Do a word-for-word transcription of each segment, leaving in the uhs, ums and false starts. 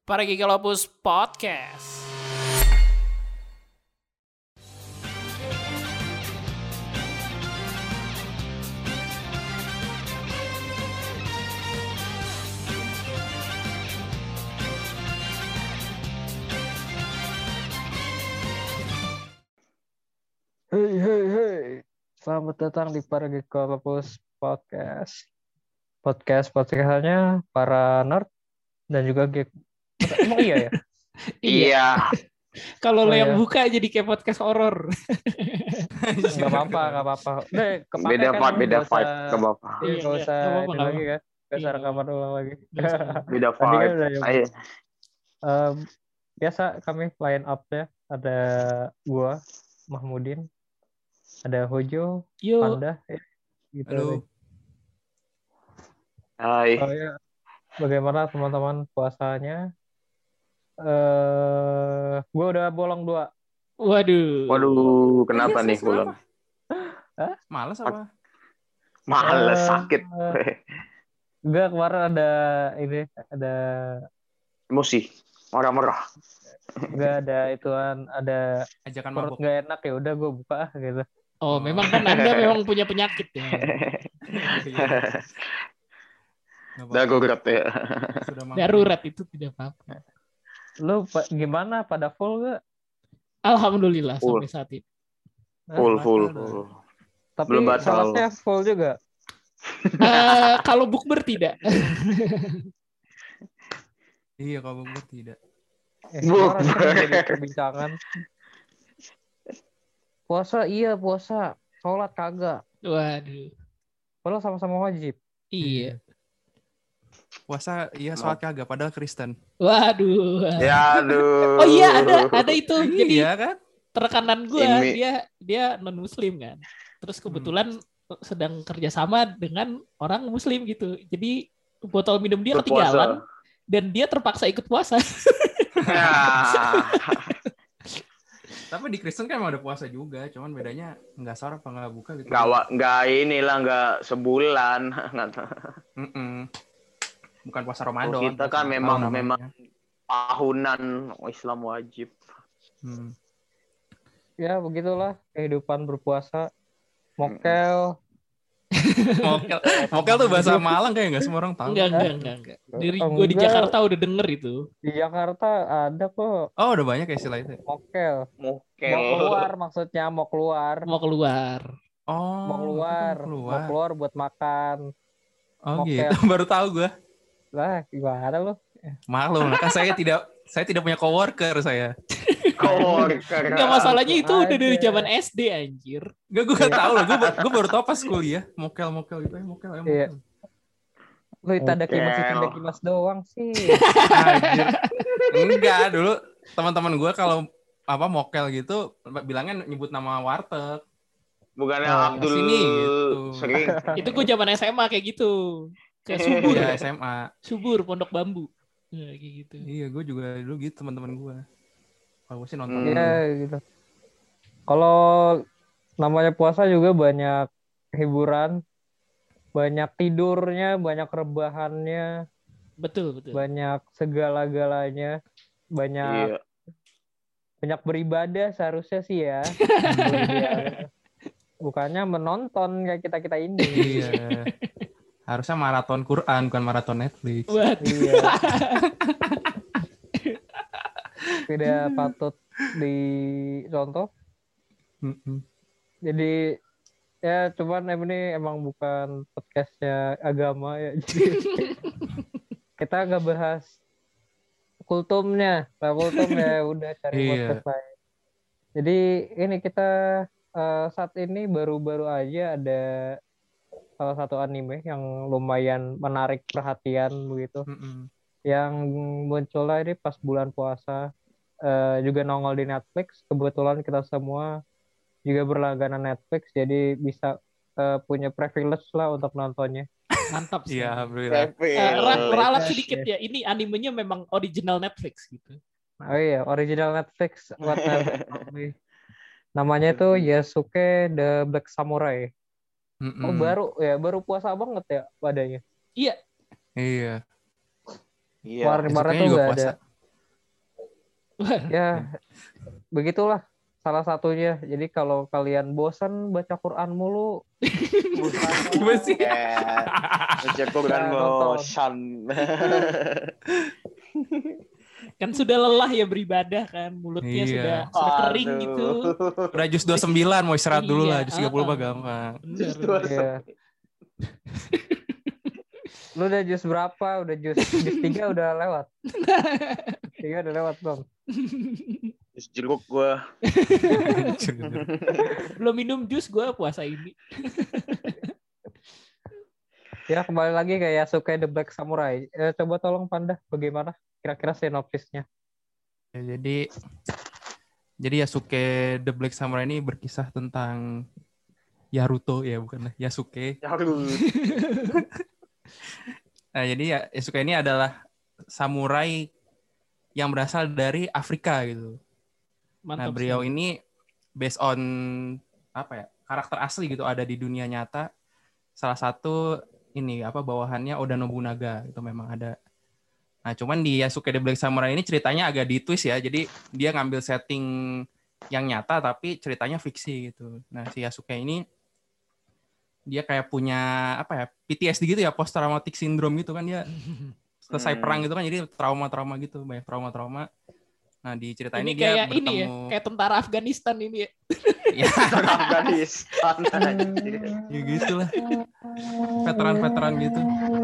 Para Gigalopus Podcast. Hey hey hey, selamat datang di Para Gigalopus Podcast. Podcast podcastnya para nerd dan juga geek. Emang iya ya? Iya. Kalau Oh, lo yang iya. buka jadi kayak podcast horor. Gak apa-apa, gak apa-apa. Udah, kepake Beda kan, vibe, beda nggak usah- vibe, gak apa-apa. Iya, Iya, gak nggak- usah nggak apa-apa, ini nggak lagi kan. Gak usah Iya, rekaman ulang lagi. Nggak usah. Beda Tadi kan vibe. udah nyoba. Ayo. Em, biasa kami line up-nya ada gua, Mahmudin, ada Hojo, Yuk, Panda, ya, gitu. Halo. Hai. Oh ya, bagaimana teman-teman puasanya? Eh, gue udah bolong dua. waduh. Waduh, kenapa Serius, nih kenapa? Bulan? Males apa? Males, Eh, sakit. Enggak, kemarin ada ini, ada Emosi. Marah-marah. enggak ada ituan, ada Ajakan perut mabok. nggak enak ya udah gue buka ah, gitu. Oh, memang kan Anda memang punya penyakit ya. Nggak apa-apa. Darurat ya. Sudah mampu. Darurat itu tidak apa-apa. Lu pa- gimana, pada full gak? Alhamdulillah Full. sampai saat ini. Full, full, Batal. full. Tapi belum batal. salatnya full juga. Eh, kalau bukber tidak. Iya, kalau bukber tidak. Eh, Bukber. kemarin kan jadi perbincangan. Puasa iya puasa, sholat kagak. Waduh. Padahal sama-sama wajib. Iya. Puasa iya, sholat kagak padahal Kristen. Waduh. Ya, aduh. Oh iya, ada ada itu. Jadi Iya kan? rekanan gue Ini- dia dia non muslim kan. Terus kebetulan sedang kerjasama dengan orang muslim gitu. Jadi botol minum dia Berpuasa. ketinggalan dan dia terpaksa ikut puasa. Ya. Tapi di Kristen kan emang ada puasa juga, cuman bedanya nggak sahur apa nggak buka gitu. Nggak, wa- nggak inilah, nggak sebulan. Mm-mm. Bukan puasa Oh, Ramadan. kita puasa kan Natal memang- namanya. memang- Tahunan Islam wajib. Hmm. Ya begitulah kehidupan berpuasa. Mokel. Mokel, mokel tuh bahasa Malang kayak nggak semua orang tahu. Enggak, enggak, enggak, enggak. Dari Oh, gue di enggak. Jakarta udah denger itu. Di Jakarta ada kok Oh, udah banyak ya istilah itu. mokel. Mokel. Mau keluar maksudnya, mau keluar. Mau keluar. Oh, Mau keluar, itu mau keluar. keluar buat makan. Oh mokel. gitu, baru tahu gue. Lah, gimana lu? Maklum, kan saya tidak saya tidak punya coworker saya. Coworker. Enggak, masalahnya itu Ada. udah dari zaman S D anjir. Gak, gue gak tahu loh. Gue gue baru tahu pas kuliah. Mokel, mokel gitu ya, mokel, ya, Iya. mokel. Lu itu ada Mokel. kimas itu ada kimas doang sih. Anjir. Enggak, dulu teman-teman gue kalau apa mokel gitu bilangnya nyebut nama warteg. Bukannya Oh, Abdul sini, gitu. sering. Itu gue zaman S M A kayak gitu. Kayak subur, Iya, S M A. subur pondok bambu. Nah, kayak gitu. Iya, gue juga dulu gitu teman-teman gue. Kalau gue sih nonton. Hmm. Iya gitu. Kalau namanya puasa juga banyak hiburan, banyak tidurnya, banyak rebahannya, Betul, betul. banyak segala-galanya, banyak Iya. banyak beribadah seharusnya sih ya. Bukannya menonton kayak kita-kita ini. Iya. Harusnya maraton Quran bukan maraton Netflix. Waduh. Iya. Tidak patut dicontoh. Mm-mm. Jadi ya cuman ini emang bukan podcastnya agama ya. Jadi kita nggak bahas kultumnya. Nah, kultum ya udah cari Iya. podcast lain. Jadi ini kita eh, saat ini baru-baru aja ada salah satu anime yang lumayan menarik perhatian begitu. Mm-mm. Yang munculnya ini pas bulan puasa, eh, juga nongol di Netflix. Kebetulan kita semua juga berlangganan Netflix, jadi bisa eh, punya privilege lah untuk nontonnya. Mantap sih. Iya, alhamdulillah. Eh, ra- ralat Iya, sedikit ya. Ini animenya memang original Netflix gitu. Oh iya, original Netflix buat Netflix. Namanya itu Yasuke the Black Samurai. Mm-mm. Oh baru ya, baru puasa banget ya padanya. Iya. Iya. Iya. Kemarin-kemarin Besoknya tuh juga nggak puasa. ada. Ya, begitulah salah satunya. Jadi kalau kalian bosan baca Quran mulu, Gimana sih? Ya, baca Quran Ya, nonton. bosan. Kan sudah lelah ya beribadah kan, mulutnya Iya. sudah sudah kering gitu. Udah jus dua puluh sembilan mau istirahat dulu lah, Iya, jus tiga puluh mah uh-uh. gampang. Bener, Justru bener. Iya. Lu udah jus berapa? Udah jus jus tiga udah lewat. Tiga udah lewat belum? Jus jeruk gue. Belum minum jus gue puasa ini. Ya kembali lagi ke Yasuke the Black Samurai. Eh, coba tolong Panda, bagaimana kira-kira sinopsisnya? Ya, jadi jadi Yasuke the Black Samurai ini berkisah tentang Yaruto ya bukan Yasuke. Harus. Nah, jadi ya, Yasuke ini adalah samurai yang berasal dari Afrika gitu. Nah, Mantap beliau sekali. ini based on apa ya? Karakter asli gitu ada di dunia nyata. Salah satu ini apa bawahannya Oda Nobunaga itu memang ada. Nah, cuman di Yasuke the Black Samurai ini ceritanya agak ditwist ya. Jadi dia ngambil setting yang nyata tapi ceritanya fiksi gitu. Nah, si Yasuke ini dia kayak punya apa ya? P T S D gitu ya, post traumatic syndrome gitu kan dia. Selesai Hmm. perang gitu kan jadi trauma-trauma gitu, banyak trauma-trauma. Nah, di cerita Ini ini, dia kayak bertemu ini ya, kayak tentara Afghanistan ini ya. ya, Afghanistan. ya gitu lah. Veteran-veteran gitu.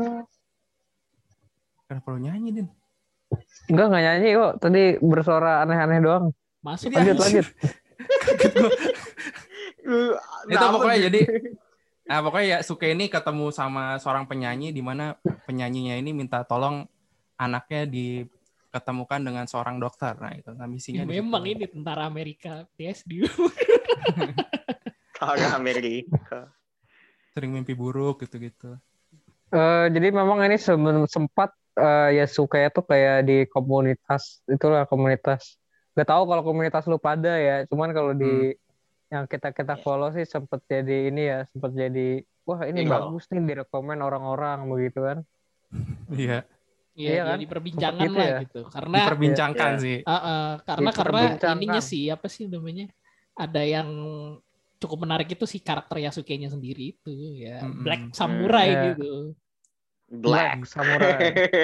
Kenapa lu nyanyi, Din? Enggak, enggak nyanyi kok. Tadi bersuara aneh-aneh doang. Masuk Jadi Lanjut, anjir. lanjut. Kaget gua. Itu Kenapa pokoknya gitu? jadi nah pokoknya ya Suke ini ketemu sama seorang penyanyi di mana penyanyinya ini minta tolong anaknya diketemukan dengan seorang dokter. Nah, itu nah, misinya di situ. Memang ini tentara Amerika P S D. Tentara Amerika. Sering mimpi buruk gitu-gitu. Eh, jadi memang ini sem- sempat eh, Yasuke itu kayak di komunitas, itulah komunitas. Gak tahu kalau komunitas lu pada ya, cuman kalau di yang kita kita follow sih sempat jadi ini ya, sempat jadi wah ini Viral. bagus nih direkomend orang-orang begitu kan. Iya, Iya kan? jadi perbincangan Sempet gitu lah ya? gitu. Karena Diperbincangkan Iya. sih. uh, uh, karena Itu karena perbincangan. ininya sih apa sih namanya? Ada yang cukup menarik itu si karakter Yasuke-nya sendiri itu ya, Mm-mm. Black Samurai Hmm. gitu. Black. Samurai.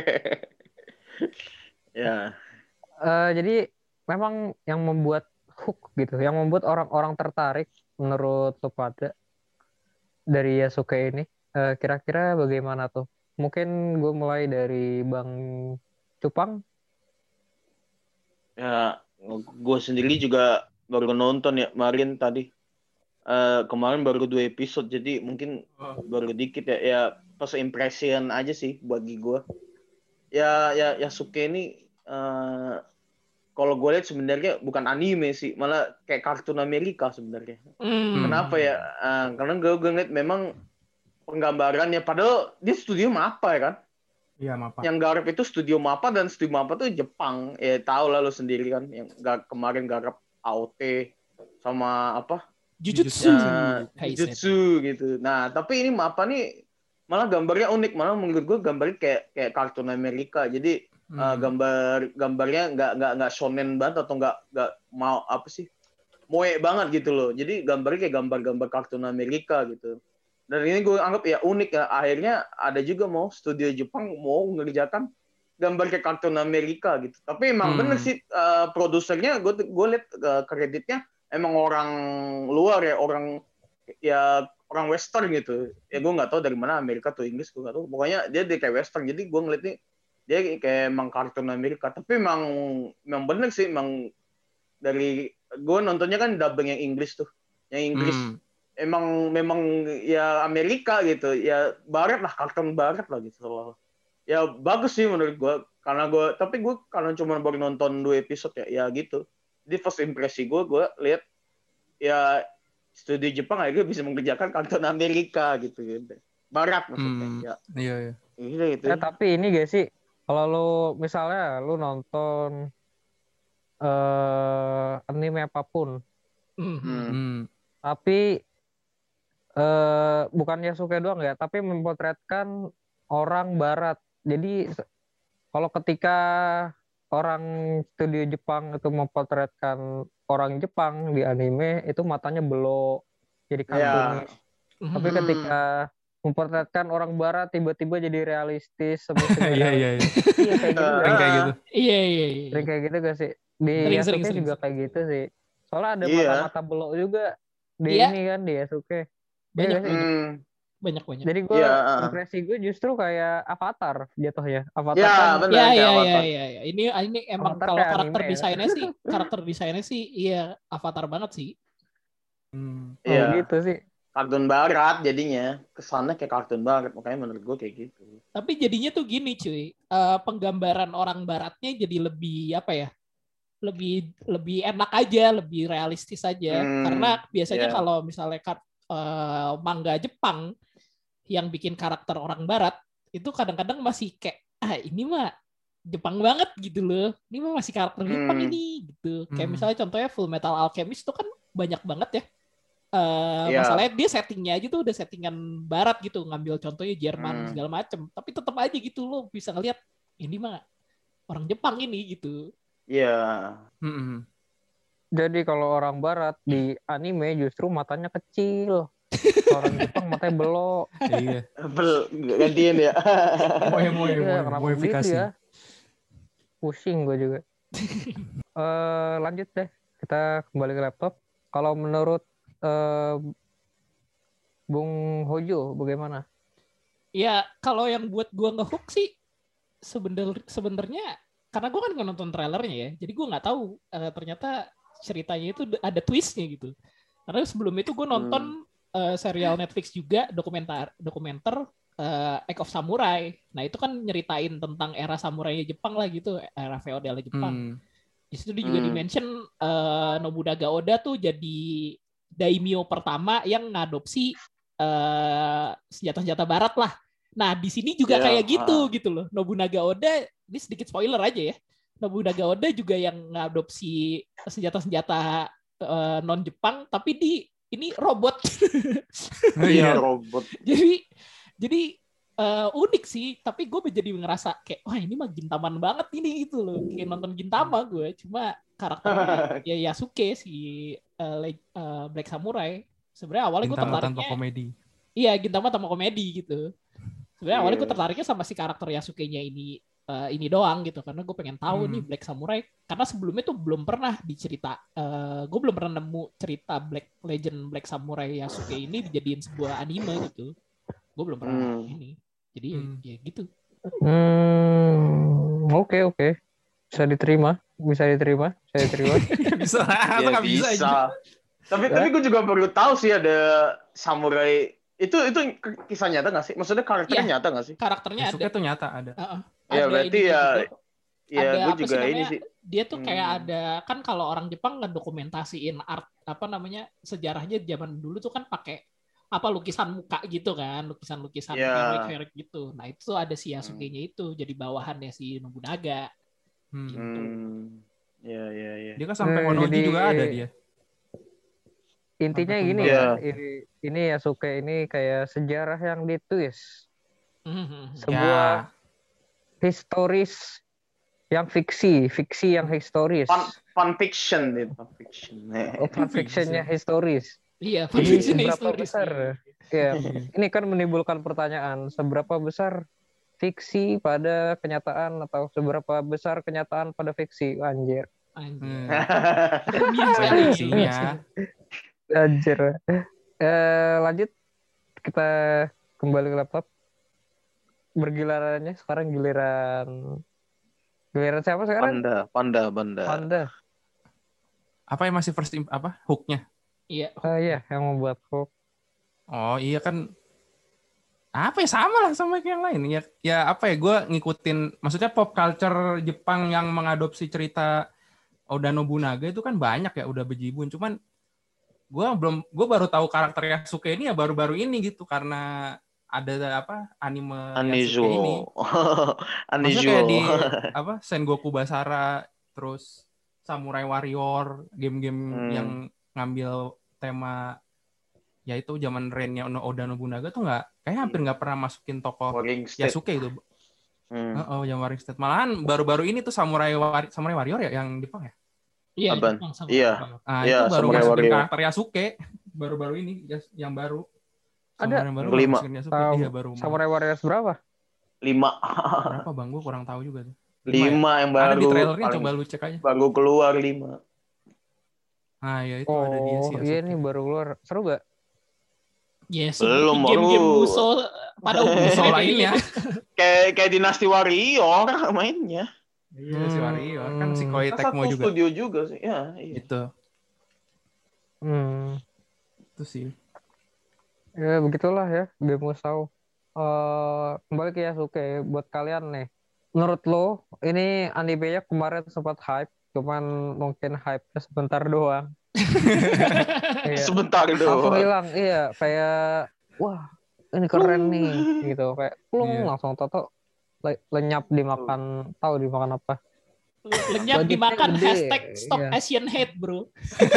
Ya. Eh, jadi memang yang membuat hook gitu, yang membuat orang-orang tertarik menurut lo pada dari Yasuke ini, eh, kira-kira bagaimana tuh? Mungkin gue mulai dari Bang Cupang. Ya, gue sendiri juga baru nonton ya kemarin tadi. Eh, kemarin baru dua episode, jadi mungkin baru dikit ya. Ya, first impression aja sih bagi gue. Ya, ya, Yasuke ini eh, kalau gue lihat sebenarnya bukan anime sih, malah kayak kartun Amerika sebenarnya. Hmm. Kenapa ya? Eh, karena gue gue ngeliat memang penggambarannya, padahal dia studio Mappa ya kan? Iya, Mappa. Yang garap itu studio Mappa, dan studio Mappa tuh Jepang. Ya tahu lah lo sendiri kan, yang gar- kemarin garap A O T sama apa? Jujutsu Ya, Kaisen. Jujutsu gitu. Nah, tapi ini Mappa nih malah gambarnya unik, malah menurut gue gambarnya kayak kayak kartun Amerika. Jadi Hmm. uh, gambar gambarnya nggak nggak nggak shonen banget atau nggak nggak mau apa sih moe banget gitu loh. Jadi gambarnya kayak gambar-gambar kartun Amerika gitu. Dan ini gue anggap ya unik ya. Akhirnya ada juga mau studio Jepang mau mengerjakan gambar kayak kartun Amerika gitu. Tapi emang Hmm. bener sih uh, produsernya gue gue liat uh, kreditnya emang orang luar ya, orang ya orang Western gitu. Ya gue nggak tahu dari mana, Amerika atau Inggris gue nggak tahu. Pokoknya dia dia kayak Western. Jadi gue ngeliat nih dia kayak emang kartun Amerika. Tapi emang emang bener sih, emang dari gue nontonnya kan dubbing yang Inggris tuh, yang Inggris. Hmm. Emang memang ya Amerika gitu, ya barat lah, kartun barat lah gitu. Ya bagus sih menurut gue, karena gue tapi gue karena cuma baru nonton dua episode ya, ya gitu. Jadi first impresi gue, gue lihat ya studio Jepang akhirnya bisa mengerjakan kartun Amerika gitu, gitu. Barat maksudnya. Hmm. Ya. Iya, iya. Gitu, gitu. Eh, tapi ini gak sih, kalau lu misalnya lu nonton eh anime apapun, Hmm. Hmm. Hmm. tapi eh bukan Yasuke doang ya, tapi memotretkan orang Barat. Jadi se- kalau ketika orang studio Jepang itu memotretkan orang Jepang di anime itu matanya belok jadi Ya. kartunis. Mhm. Tapi Hmm. ketika memperlihatkan orang barat tiba-tiba jadi realistis semi-semi Iya iya realistis. iya. Iya kayak gitu Ah. gak? Sering kayak gitu. Iya iya iya. Sering kayak gitu gak sih? Di Sering, Yasuke sering, sering, juga sering. kayak gitu sih. Soalnya ada Iya. mata-mata belok juga di Iya. ini kan di Yasuke. Iya Banyak gak sih? banyak Hmm. banyak banyak. Jadi gue Iya. ah. impresi gue justru kayak Avatar jatuhnya. Avatar Ya, kan benar Ya kayak ya ya Avatar. ya ya. Ini ini emang Avatar kalau kayak karakter anime ya. desainnya sih, karakter desainnya sih iya Avatar banget sih. Hmm. Oh, Iya. gitu sih. Kartun barat jadinya. Kesannya kayak kartun barat. Makanya menurut gue kayak gitu. Tapi jadinya tuh gini cuy, eh, penggambaran orang baratnya jadi lebih apa ya? Lebih lebih enak aja, lebih realistis aja. Hmm, Karena biasanya iya. kalau misalnya kar- eh, manga Jepang yang bikin karakter orang barat itu kadang-kadang masih kayak ah ini mah Jepang banget gitu loh. Ini mah masih karakter Jepang Hmm. ini gitu. Kayak Hmm. misalnya contohnya Full Metal Alchemist itu kan banyak banget ya. Eh, Iya. masalahnya dia settingnya aja tuh udah settingan barat gitu, ngambil contohnya Jerman Hmm. segala macem, tapi tetap aja gitu lo bisa ngeliat ini mah orang Jepang ini gitu. Iya. Hmm. Jadi kalau orang barat di anime justru matanya kecil. Orang Jepang matanya belok. Iya. Bel gantiin ya. Moe moe Iya, moe kenapa modifikasi. begitu ya? Pusing gue juga. Eh, lanjut deh. Kita kembali ke laptop. Kalau menurut eh, Bung Hojo bagaimana? Ya kalau yang buat gua ngehook sih sebener sebenarnya karena gua kan nggak nonton trailernya ya, jadi gua nggak tahu eh, ternyata ceritanya itu ada twistnya gitu. Karena sebelum itu gua nonton eh, serial Netflix juga dokumenter dokumenter eh, Act of Samurai. Nah itu kan nyeritain tentang era samurai Jepang lah gitu, era feodal Jepang. Hmm. Di situ dia juga Hmm. di-mention eh, Nobunaga Oda tuh jadi daimyo pertama yang ngadopsi eh, senjata-senjata barat lah. Nah, di sini juga Iya, kayak gitu ah. gitu loh. Nobunaga Oda, ini sedikit spoiler aja ya. Nobunaga Oda juga yang ngadopsi senjata-senjata eh, non Jepang tapi di ini robot. Oh, Iya, iya. robot. jadi jadi eh, unik sih, tapi gue jadi ngerasa kayak wah ini mah Gintaman banget ini gitu loh, kayak nonton Gintama gue. Cuma karakternya ya Yasuke si eh, Le- eh, Black Samurai. Sebenarnya awalnya gue Gintama tanpa tertariknya komedi. iya Gintama tanpa komedi gitu. Sebenarnya awalnya gue Iya. tertariknya sama si karakter Yasuke-nya ini eh, ini doang gitu, karena gue pengen tahu Hmm. nih Black Samurai, karena sebelumnya tuh belum pernah dicerita, eh, gue belum pernah nemu cerita Black Legend Black Samurai Yasuke ini dijadiin sebuah anime gitu. Gue belum pernah Hmm. ini. Jadi ya, Hmm. ya gitu. Hmm, oke oke. Bisa diterima, bisa diterima, bisa diterima. Bisa. Ya, Masa nggak bisa bisa. aja? Tapi tapi gue juga baru tahu sih ada samurai itu itu kisah nyata nggak sih? Maksudnya karakternya Iya. nyata nggak sih? Karakternya ada. Yasuke tuh nyata ada. Uh-uh. Ya Ada berarti ininya ya juga. ya Ada gue apa juga sih ini namanya? sih. Dia tuh kayak Hmm. ada kan kalau orang Jepang ngedokumentasiin art apa namanya sejarahnya zaman dulu tuh kan pakai apa lukisan muka gitu kan, lukisan-lukisan Ya. heroik-heroik gitu. Nah itu tuh ada si Yasuke-nya itu jadi bawahannya si Nobunaga. Hmm. Gitu. Hmm. Ya ya ya. Dia kan sampai Hmm, Onoji jadi- juga ada dia. Intinya Sampai gini tumbal. ya, Iya. ini, ini Yasuke ini kayak sejarah yang ditwist. Mhm. Sebuah Ya. historis yang fiksi, fiksi yang historis. Fun, fun fiction itu, fun fiction. Oh, fun fictionnya historis. Iya, Jadi fiction seberapa historis. besar? Ya, ini kan menimbulkan pertanyaan, seberapa besar fiksi pada kenyataan atau seberapa besar kenyataan pada fiksi? Anjir. Anjir. Hmm. Ilmiah sekali. Prediksinya. Anjir. Eh, lanjut, kita kembali ke laptop. Bergilirannya sekarang giliran giliran siapa sekarang? Panda, panda, panda. Panda. Apa yang masih first imp- apa hooknya? Iya. Oh iya, yang membuat hook. Oh iya kan apa ya sama lah sama kayak yang lain ya ya apa ya gue ngikutin maksudnya pop culture Jepang yang mengadopsi cerita Oda Nobunaga itu kan banyak ya udah bejibun cuman gue belum gue baru tahu karakter Yasuke ini ya baru-baru ini gitu karena ada apa anime Yasuke ini Unusual. maksudnya kayak di Unusual. apa Sengoku Basara terus Samurai Warrior game-game Hmm. yang ngambil tema ya itu zaman reignnya Oda Nobunaga tuh nggak kayak hampir nggak pernah masukin tokoh Warring State. Yasuke itu Hmm. Oh, oh yang Warring State. Malahan baru-baru ini tuh Samurai War- Samurai Warrior ya yang Jepang ya? Iya, Apaan? Jepang sama. Iya. Ah, Iya, itu baru Samurai masukin Warrior. karakter Yasuke baru-baru ini Yas- yang baru. Ada. Samurai yang baru Yang kelima. masukin Yasuke. Sam- Iya, baru. Samurai Warriors berapa? Lima. Berapa Bang? Gue kurang tahu juga tuh. ya? Lima yang baru. Ada di trailernya, paling coba lu cek aja. baru keluar lima. Ah, ya itu Oh, ada dia sih Yasuke. iya nih baru keluar. Seru gak? Ya, Belum, seperti game-game baru. Muso pada umumnya. Muso lainnya. Kayak kayak Dynasty Warrior mainnya. Iya, si Warrior. Kan si Hmm. Koei Kan Tecmo satu juga. studio juga sih. Ya, iya. Gitu. Hmm. Itu sih. Ya begitulah ya game Musou. Eh kembali ke Yasuke buat kalian nih. Menurut lo ini animenya kemarin sempat hype, cuman mungkin hype-nya sebentar doang. Iya. Sebentar Langsung doang. hilang, iya kayak wah ini keren nih gitu kayak plung Iya. langsung toto le- lenyap dimakan tahu dimakan apa. Lenyap Budgetnya dimakan gede, hashtag stop iya. Asian hate, bro.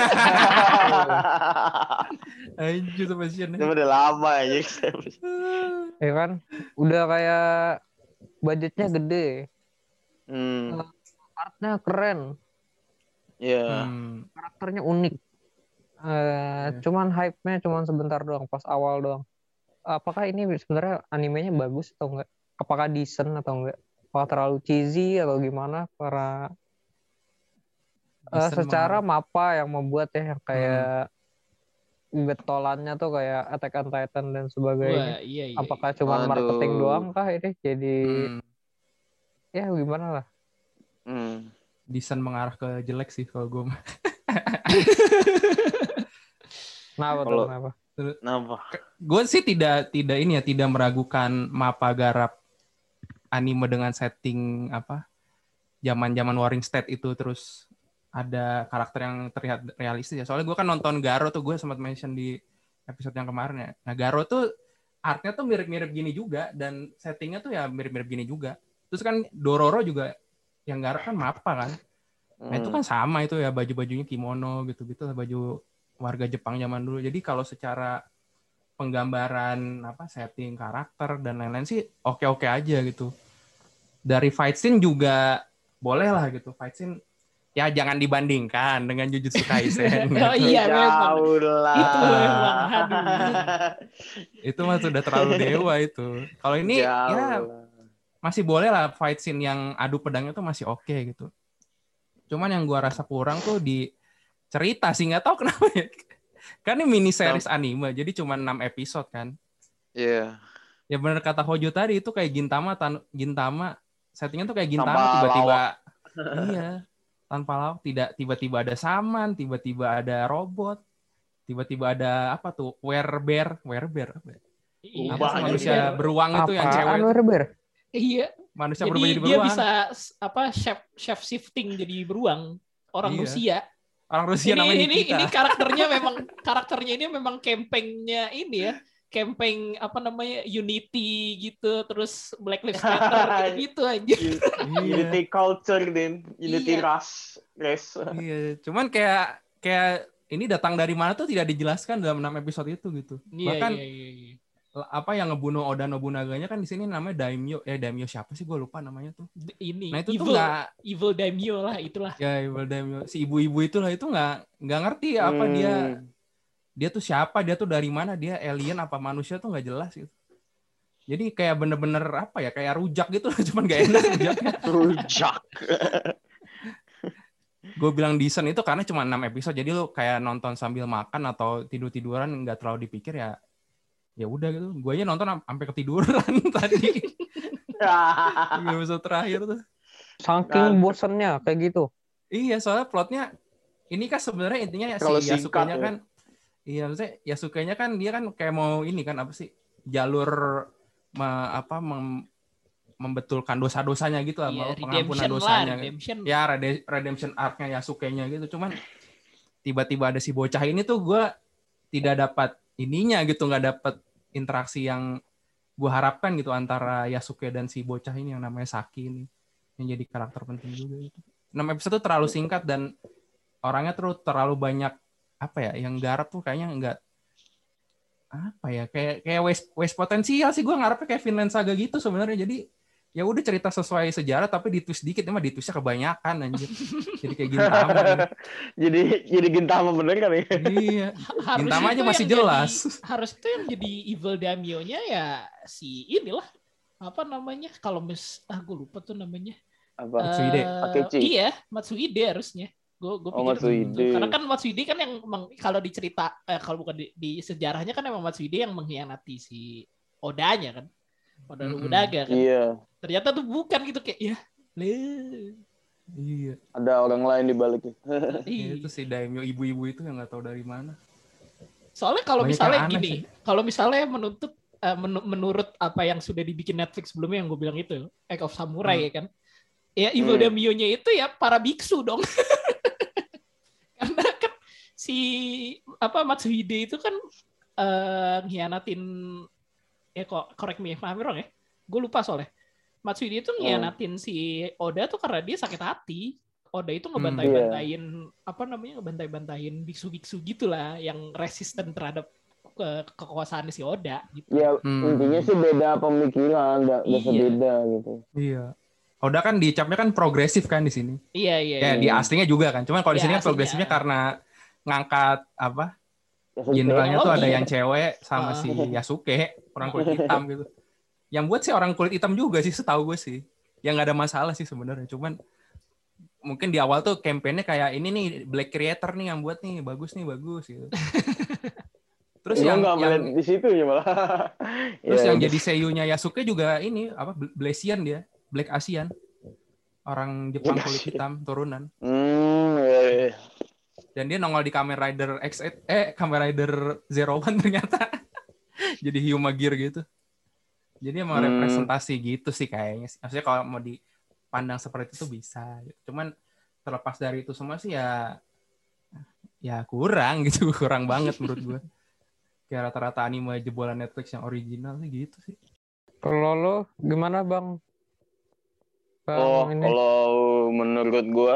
Anjir tuh passion. Itu udah lama ya. Ya kan udah kayak budgetnya gede, Hmm. artnya keren, Ya. Hmm. karakternya unik. Eh, Iya. Cuman hype-nya cuman sebentar doang, pas awal doang. Apakah ini sebenarnya animenya bagus atau enggak? Apakah decent atau enggak? Apakah terlalu cheesy atau gimana? Para eh, Decent secara mah. mapa yang membuat ya yang kayak getolannya tuh kayak Attack on Titan dan sebagainya. Wah, iya iya. Apakah cuman Aduh. marketing doang kah ini? Jadi Hmm. ya gimana lah? Hmm. Desain mengarah ke jelek sih kalau gue. Kenapa tuh? Kalau- Kenapa? Kenapa? Gue sih tidak tidak ini ya tidak meragukan mapa garap anime dengan setting apa zaman-zaman Warring State itu terus ada karakter yang terlihat realistis ya. Soalnya gue kan nonton Garo tuh, gue sempat mention di episode yang kemarin ya. Nah Garo tuh artnya tuh mirip-mirip gini juga dan settingnya tuh ya mirip-mirip gini juga. Terus kan Dororo juga yang garap kan mapa kan. Nah itu kan sama itu ya baju-bajunya kimono gitu-gitu lah baju warga Jepang zaman dulu. Jadi kalau secara penggambaran apa setting karakter dan lain-lain sih oke-oke aja gitu. Dari fight scene juga boleh lah gitu. Fight scene ya jangan dibandingkan dengan Jujutsu Kaisen. Oh gitu. iya memang. Jauh lah. Itu memang, aduh. Itu mah sudah terlalu dewa itu. Kalau ini Jauh ya lah. masih boleh lah fight scene yang adu pedangnya tuh masih oke gitu. Cuman yang gua rasa kurang tuh di cerita sih, nggak tahu kenapa ya. Kan ini mini series anime, jadi cuma enam episode kan. Iya. Ya benar kata Hojo tadi itu kayak Gintama, tan- Gintama settingnya tuh kayak Gintama Tanpa tiba-tiba iya, tanpa lawak, tidak tiba-tiba ada saman, tiba-tiba ada robot, tiba-tiba ada apa tuh? Werebear, Werebear apa ya? Iya, Apa sih Ubah manusia bener. beruang itu yang cewek Apaan tuh? Werber? Iya. Manusia Jadi berubah jadi dia beruang. bisa s- apa chef chef shifting jadi beruang orang Iya. Rusia. Orang Rusia ini namanya ini Nikita. ini karakternya memang karakternya ini memang campaign-nya ini ya. Campaign apa namanya Unity gitu terus Black Lives Matter gitu aja. Iya. Unity culture din, Unity Iya. race, race. Iya, cuman kayak kayak ini datang dari mana tuh tidak dijelaskan dalam enam episode itu gitu. Iya, Bahkan iya, iya, iya. apa yang ngebunuh Oda Nobunaganya kan di sini namanya Daimyo. Eh Daimyo siapa sih? Gue lupa namanya tuh. D- Ini Nah itu tuh evil nggak evil daimyo lah itulah. ya Evil Daimyo. Si ibu-ibu itulah itu nggak nggak ngerti apa Hmm. dia dia tuh siapa, dia tuh dari mana, dia alien apa manusia tuh nggak jelas gitu. Jadi kayak bener-bener apa ya kayak rujak gitu, cuman nggak enak rujaknya. Rujak. Gue bilang decent itu karena cuma enam episode, jadi lu kayak nonton sambil makan atau tidur-tiduran nggak terlalu dipikir ya. Ya udah gitu. Gue aja nonton am- sampai ketiduran tadi. Tiga episode terakhir tuh. Saking Kan. bosennya kayak gitu. Iya, soalnya plotnya ini kan sebenarnya intinya si Terlalu singkat, Yasuke-nya ya. kan iya maksudnya Yasuke-nya kan dia kan kayak mau ini kan apa sih? Jalur me- apa mem- membetulkan dosa-dosanya gitu lah, Iya, pengampunan redemption lah, dosanya. redemption. Ya rede- redemption arc-nya Yasuke-nya gitu. Cuman tiba-tiba ada si bocah ini tuh gue tidak dapat ininya gitu, nggak dapat interaksi yang gue harapkan gitu antara Yasuke dan si bocah ini yang namanya Saki ini yang jadi karakter penting juga gitu. enam episode tuh terlalu singkat dan orangnya terus terlalu banyak apa ya yang garap tuh kayaknya enggak apa ya kayak kayak waste waste potensial sih gue ngarepnya kayak Vinland Saga gitu sebenarnya. Jadi ya udah cerita sesuai sejarah tapi ditwist dikit, emang ditwistnya kebanyakan anjir. Jadi kayak Gintama. jadi jadi Gintama bener kan ya? Iya. Harus Gintama itu aja masih yang jelas. Jadi, harus itu yang jadi evil daimyo-nya ya si inilah apa namanya? Kalau mis ah gue lupa tuh namanya. Apa? Matsuhide. Uh, Akechi. Iya, Matsuhide harusnya. Gue gue Oh, pikir Matsuhide. begitu. Karena kan Matsuhide kan yang meng, kalau dicerita eh, kalau bukan di, di sejarahnya kan emang Matsuhide yang mengkhianati si Oda-nya kan. Oda Nobunaga kan. Iya. Ternyata tuh bukan gitu kayak ya. Le. Iya. Ada orang lain di baliknya. Ya, itu si daimyo ibu-ibu itu yang nggak tahu dari mana. Soalnya kalau Banyak misalnya yang aneh gini, kalau misalnya menuntut uh, men- menurut apa yang sudah dibikin Netflix sebelumnya yang gue bilang itu, Act of Samurai Hmm. ya kan. Ya evil Hmm. daimyo-nya itu ya para biksu dong. Karena kan si apa Matsuhide itu kan uh, ngianatin ya kok correct me if I'm wrong ya. Gue lupa soalnya. Matsuhide itu ngianatin si Oda tuh karena dia sakit hati. Oda itu ngebantai-bantain apa namanya ngebantai-bantain biksu-biksu gitulah yang resisten terhadap ke kekuasaan si Oda gitu. Ya Hmm. intinya sih beda pemikiran, nggak nggak Iya. sebeda gitu. Iya. Oda kan dicapnya kan progresif kan di sini. Iya iya. Ya iya. di aslinya juga kan. Cuman kalau di Iya, sini kan aslinya. progresifnya karena ngangkat apa? Yasuke. Generalnya tuh ada Teknologi. yang cewek sama Ah. si Yasuke, orang kulit hitam gitu. Yang buat sih orang kulit hitam juga sih, setahu gue sih. Yang nggak ada masalah sih sebenarnya. Cuman mungkin di awal tuh campaign-nya kayak ini nih Black Creator nih yang buat nih, bagus nih, bagus gitu. Terus Gua yang nggak yang melihat di situ ya malah. terus Ya, yang udah. jadi seiyunya Yasuke juga ini apa Blasian dia, Black Asian. Orang Jepang Black kulit Asian. hitam turunan. Hmm, ya, ya. Dan dia nongol di Kamen Rider X delapan eh Kamen Rider Zero One ternyata. Jadi Hyuma Gear gitu. Jadi emang Hmm. representasi gitu sih kayaknya. Maksudnya kalau mau dipandang seperti itu bisa. Cuman terlepas dari itu semua sih ya ya kurang gitu, kurang banget menurut gue. Kayak rata-rata anime jebolan Netflix yang original sih gitu sih. Kalau lo gimana Bang? Bang Oh, ini. kalau menurut gua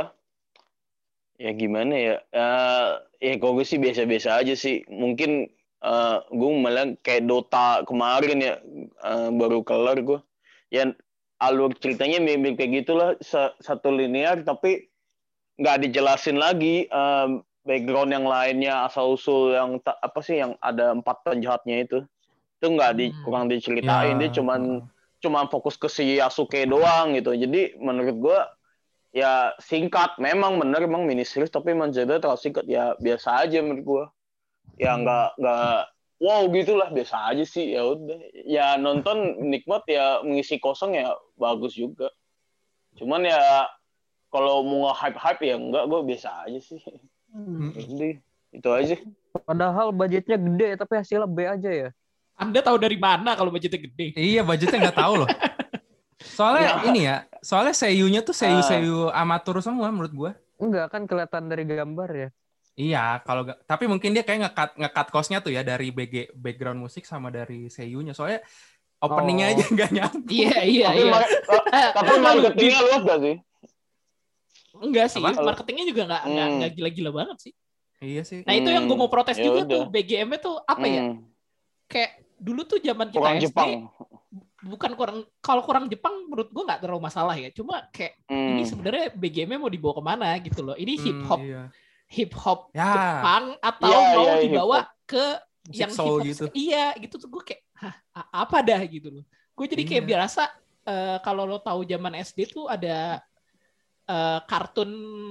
ya gimana ya? Eh, ya kalau gue sih biasa-biasa aja sih. Mungkin eh gue malah kayak Dota kemarin ya, eh, baru kelar gue. Ya alur ceritanya mirip kayak gitulah, sa- satu linear tapi nggak dijelasin lagi eh, background yang lainnya, asal usul yang ta- apa sih yang ada empat penjahatnya itu. Itu nggak di Hmm. kurang diceritain, dia cuman heeh. cuma fokus ke si Yasuke doang gitu. Jadi menurut gue ya singkat, memang bener emang mini series tapi emang jadi terlalu singkat ya, biasa aja menurut gue. Ya Hmm. nggak nggak wow gitulah, biasa aja sih, ya udah. Ya nonton nikmat, ya mengisi kosong ya bagus juga. Cuman ya kalau mau hype-hype ya enggak, gue biasa aja sih. Hmm. Jadi itu aja. Padahal budgetnya gede tapi hasilnya B aja ya. Anda tahu dari mana kalau budgetnya gede? Iya, budgetnya nggak tahu loh. Soalnya Ya. ini ya, soalnya seiyunya tuh seiyu-seiyu amatur semua menurut gue. Enggak kan kelihatan dari gambar ya. Iya, kalau gak, tapi mungkin dia kayak nge-cut nge-cut cost-nya tuh ya dari B G background musik sama dari seiyunya. Soalnya openingnya Oh. aja nggak nyambung. Iya iya Tapi iya. mar- Eh, tapi tau nggak lu, marketingnya luas gak sih? Enggak sih, Apa? marketingnya juga nggak nggak Hmm. nggak gila-gila banget sih. Iya sih. Nah itu yang gue mau protes Ya juga udah. tuh B G M-nya tuh apa ya? Hmm. Kayak dulu tuh zaman kita Kurang S D, Jepang. bukan kurang, kalau kurang Jepang menurut gue nggak terlalu masalah ya. Cuma kayak Hmm. ini sebenarnya B G M-nya mau dibawa kemana gitu loh. Ini hip hop, Hmm, iya. hip hop Ya. Jepang atau Iya, mau iya, dibawa hip-hop. ke Musik yang soul hip hop gitu. Iya gitu tuh gue kayak hah, a- apa dah gitu loh. Gue jadi kayak Iya. biasa eh, kalau lo tahu zaman S D tuh ada eh, kartun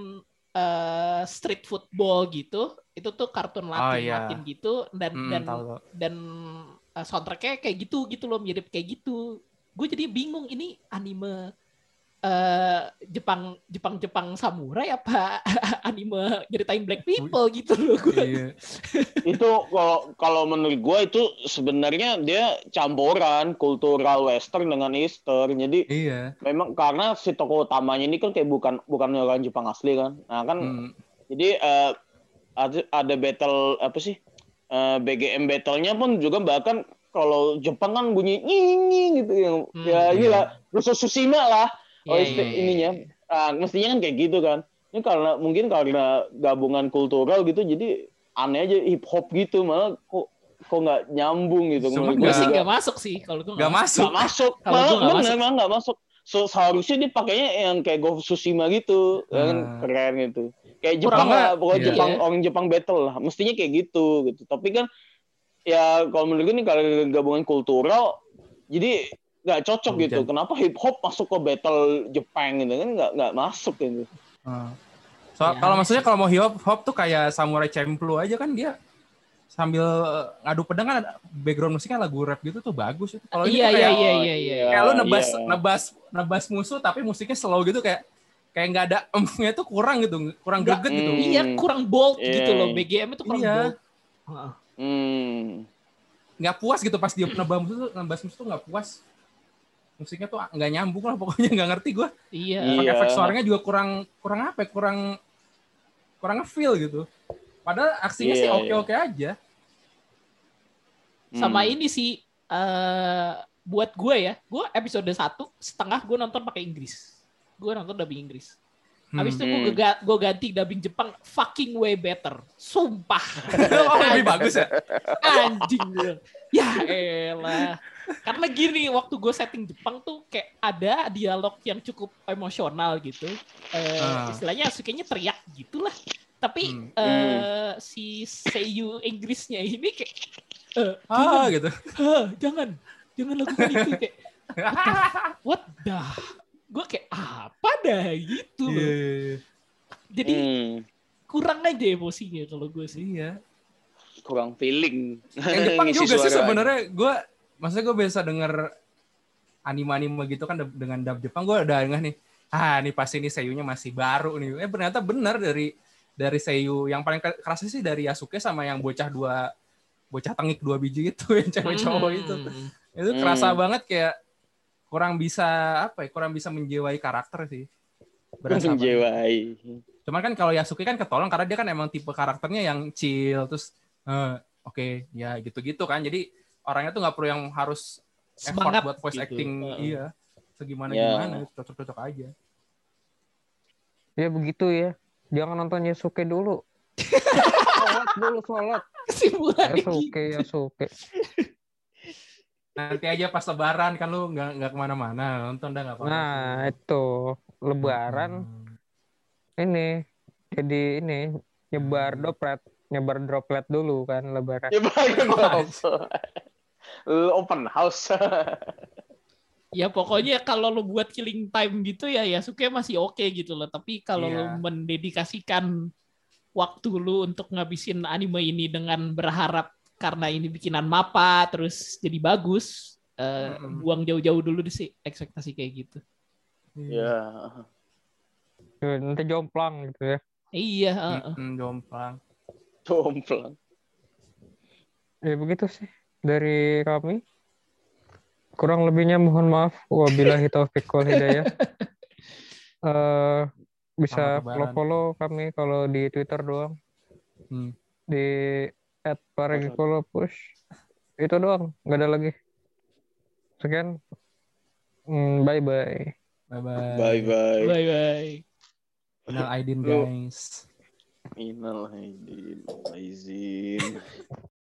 eh, street football gitu. Itu tuh kartun Latin-Latin iya. gitu dan Hmm, dan tahu, tahu. dan uh, soundtracknya kayak gitu gitu loh, mirip kayak gitu. Gue jadi bingung ini anime uh, Jepang Jepang Jepang samurai apa anime ceritain black people gitu loh gue. Iya. Itu kalau kalau menurut gue itu sebenarnya dia campuran kultural western dengan eastern. Jadi Iya. memang karena si tokoh utamanya ini kan kayak bukan bukan orang Jepang asli kan. Nah kan Hmm. jadi eh, ada ada battle apa sih? Eh, B G M battle-nya pun juga bahkan kalau Jepang kan bunyi nying gitu yang Hmm, ya iya. inilah Russo Tsushima lah. Oh, Iya, isti- iya, iya, ininya. Ah, mestinya kan kayak gitu kan. Ini karena mungkin karena gabungan kultural gitu jadi aneh aja, hip hop gitu, malah kok kok nggak nyambung gitu. Cuman Menurut Gue gua sih juga nggak masuk sih kalau gue Nggak masuk. nggak masuk. Kalau Malah gua nggak bener, masuk. emang nggak masuk. So, seharusnya dia pakainya yang kayak Ghost of Tsushima gitu, kan Hmm. keren gitu. Kayak Kurang Jepang lah, nggak? pokoknya Iya. Jepang orang Jepang battle lah, mestinya kayak gitu gitu. Tapi kan ya kalau menurut gue nih kalau gabungan kultural, jadi nggak cocok Hujan. gitu. Kenapa hip hop masuk ke battle Jepang gitu kan nggak nggak masuk gitu. Hmm. So, Ya, kalau maksudnya sih. kalau mau hip hop, hop tuh kayak Samurai Champloo aja kan dia sambil ngadu pedang kan ada background musiknya lagu rap gitu tuh bagus itu. Kalau ini Iya, tuh iya, kayak iya, iya, iya. iya, kayak lu nebas iya. nebas nebas musuh tapi musiknya slow gitu kayak kayak nggak ada empnya tuh kurang gitu, kurang Nggak, greget gitu. Hmm. Iya, kurang bold Iya. gitu loh. B G M itu kurang Iya. bold. Heeh. Hmm. Nggak puas gitu pas dia nebas musuh tuh, nebas musuh tuh nggak puas. Musiknya tuh nggak nyambung lah pokoknya nggak ngerti gue. Iya. Iya. Efek suaranya juga kurang kurang apa? Ya, kurang kurang nge-feel gitu. Padahal aksinya Iya, sih iya. oke-oke aja. Sama Hmm. ini sih eh buat gue ya, gue episode satu setengah gue nonton pakai Inggris. Gue nonton dubbing Inggris. Habis itu gue Hmm. gue ganti dubbing Jepang fucking way better. Sumpah. Oh, lebih bagus ya. Anjing gue. Ya elah. Karena gini, waktu gue setting Jepang tuh kayak ada dialog yang cukup emosional gitu. Eh, Ah. Istilahnya kayaknya teriak gitulah. Tapi Hmm. eh, si seiyu Inggrisnya ini kayak eh, Ah jangan, gitu. ah, jangan, jangan lakukan itu kayak what the, gue kayak apa dah gitu loh. Iya. Jadi Hmm. kurang aja emosinya kalau gue sih. Iya. Kurang feeling. Yang Jepang Ngisi juga sih suara. sebenarnya gue, maksudnya gue biasa denger anime-anime gitu kan dub- dengan dub Jepang gue udah ngeh nih. Ah, ini pasti ini seiyunya masih baru nih. Eh ternyata benar dari dari seiyu yang paling kerasa sih dari Yasuke sama yang bocah dua bocah tengik dua biji itu yang cewek cowok itu. Hmm. Itu kerasa Hmm. banget kayak kurang bisa apa ya? Kurang bisa menjiwai karakter sih. Berasa banget. Menjiwai. Cuman kan kalau Yasuke kan ketolong karena dia kan emang tipe karakternya yang chill terus eh, oke okay, ya gitu-gitu kan. Jadi orangnya tuh nggak perlu yang harus effort Semangat buat voice gitu. acting. Uh-uh. Iya. Segimana Ya. gimana cocok-cocok aja. Ya begitu ya. Jangan nonton Yasuke dulu. Sholat dulu, sholat. Kesimpulannya Yasuke, gitu. Yasuke. Nanti aja pas lebaran kan lu nggak nggak kemana-mana nonton dah nggak apa-apa. Nah, itu lebaran Hmm. ini jadi ini nyebar droplet, nyebar droplet dulu kan lebaran. Ya bagus. Open house. Ya pokoknya kalau lu buat killing time gitu ya Yasuke masih oke gitu loh. Tapi kalau Iya. lu mendedikasikan waktu lu untuk ngabisin anime ini dengan berharap karena ini bikinan Mappa terus jadi bagus, eh, Mm-mm. buang jauh-jauh dulu deh sih ekspektasi kayak gitu. Ya. Tuh, nanti jomplang gitu ya. Iya, heeh. Mm-mm, jomplang. Jomplang. Ya begitu sih dari kami. Kurang lebihnya mohon maaf. Wabillahi taufiq wal hidayah. Eh, bisa Selamat lebaran. follow-follow kami kalau di Twitter doang. Hmm. Di at paregikolopus. Itu doang, nggak ada lagi. Sekian. Hmm, bye-bye. Bye-bye. Bye bye. Bye bye. Minal Aidin Lu- guys. Minal aidin, izin.